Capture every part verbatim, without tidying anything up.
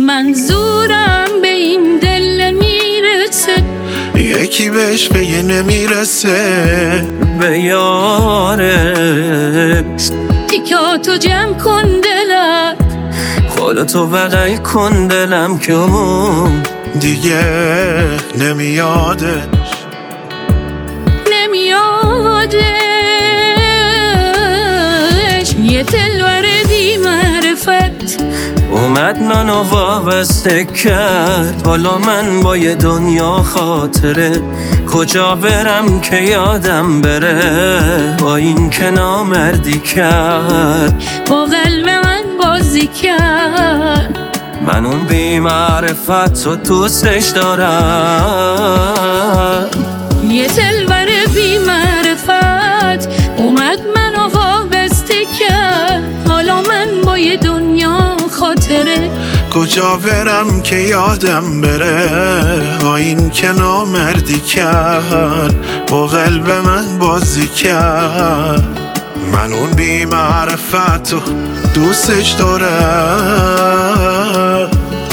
منظورم به این دل میرسه، یکی بهش به یه نمیرسه. به یارش تیکاتو جمع کن دلم، خودتو بغل کن دلم که اون دیگه نمیادش نمیادش. یه دلبر بی معرفت اومد منو وابسته کرد، حالا من با یه دنیا خاطره. کجا برم که یادم بره، با این که نامردی کرد، با قلب من بازی کرد. من اون بی معرفت رو دوستش دارم. یه دلبر بی معرفت اومد منو وابسته کرد، حالا من با یه دنیا خاطره. کجا برم که یادم بره، با این که نامردی کرد، با قلب من بازی کرد. من اون بی معرفت رو دوستش دارم.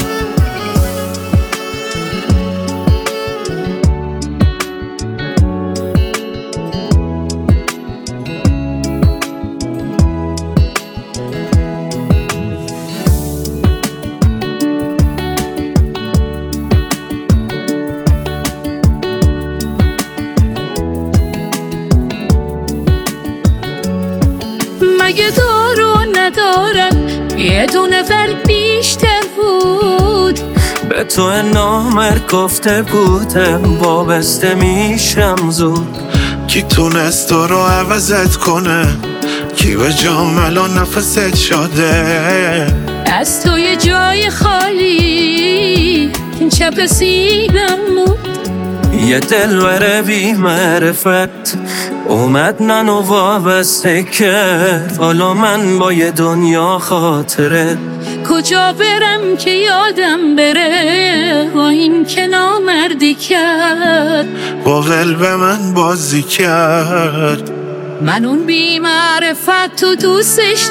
مگه دارو ندارم یه دونه فرق بیشتر بود. به تو نامرد گفته بودم وابسته میشم زود. کی تونست تو رو عوضت کنه، کی به جام الان نفست شده. از تو یه جای خالی چپ سینم بود. یه دلبر بی معرفت اومد منو وابسته کرد، حالا من با یه دنیا خاطره. کجا برم که یادم بره، با این که نامردی کرد، با قلب من بازی کرد. من اون بی معرفت تو دوستش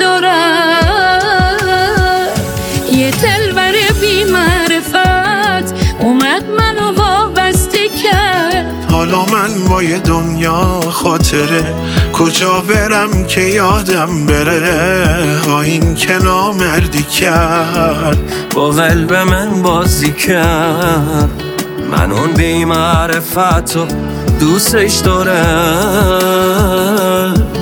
دارم. یه دلبر بی معرفت اومد منو وابسته کرد، حالا من با یه دنیا خاطره. کجا برم که یادم بره، با این که نامردی کرد، با قلب من بازی کرد. من اون بی معرفت رو دوستش دارم.